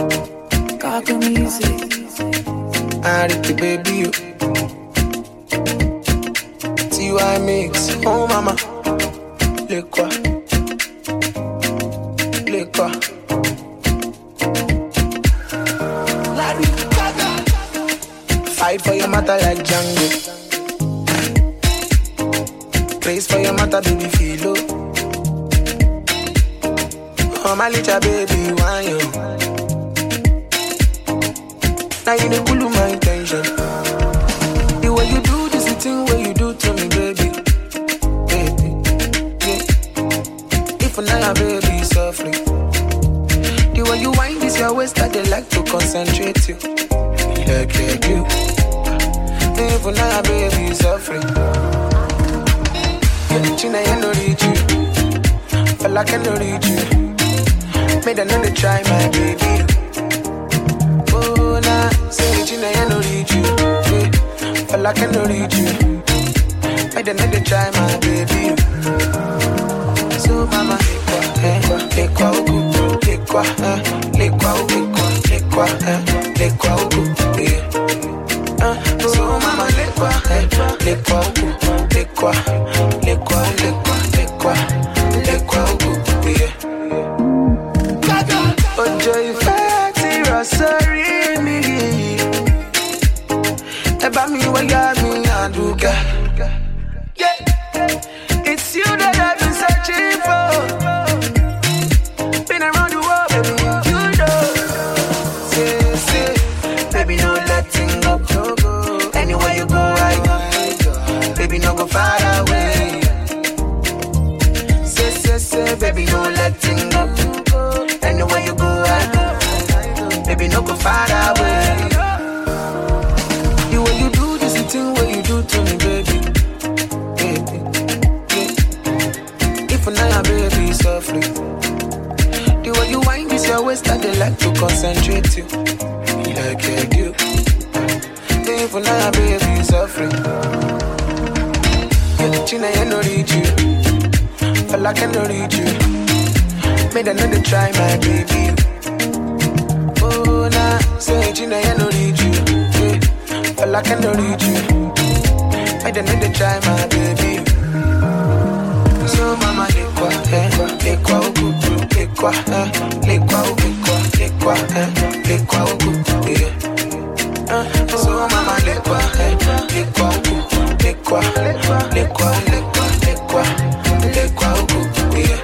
Gaga music. Ariki baby you. TY mix. Oh mama. Lekwa. Lekwa. Larry Gaga. Fight for your matter like Django. Praise for your matter, baby, feel low. Oh, my little baby, why you? Now you know cool my intention. The way you do this, the thing where you do to me, baby. Baby, yeah. If now, baby, softly. The way you wind this your waist, I they like to concentrate you. Like you. If now, baby, softly. China, I no reach you. Feel like I no reach you. Made another try, my baby. Oh, nah, say China, I no reach you. Feel like I no reach you. Made another try, my baby. So, mama, lekwa, ugu, lekwa, ugu, yeah. So, mama, lekwa, ugu, lekwa, ugu, yeah. Ojo ìfẹ́ ti rọ̀ sórí mi. Ẹ bá mi wáyà mi àdúgà. It's you that I've been searching for. Been around the world, baby, you know. Say, baby, no letting go. Anywhere you go, I go. Baby, no go far away. Say, baby, no letting go. Anywhere you go, I go. Baby, no go far away. The way you do this, the thing what you do to me, baby. Baby, yeah. If now, baby, softly. The way you wind this your waist, I they like to concentrate you. Like you. If now, baby, softly. China, I no reach you. Feel like I no reach you. Made another try, my baby. Oh, nah, say China, I no reach you. Feel like I no reach you. Made another try, my baby. So, mama, lekwa, ugu, lekwa, ugu, yeah. So, mama, lekwa, ugu, lekwa, ugu, yeah.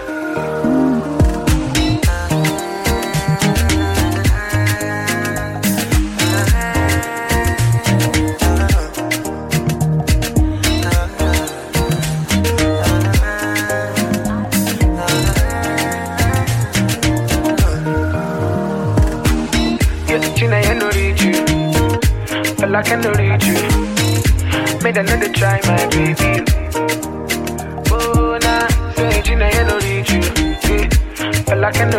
China, I no reach you. Feel like I no reach you. Made another try, my baby. Oh, nah, say China, I no reach you. Feel like I no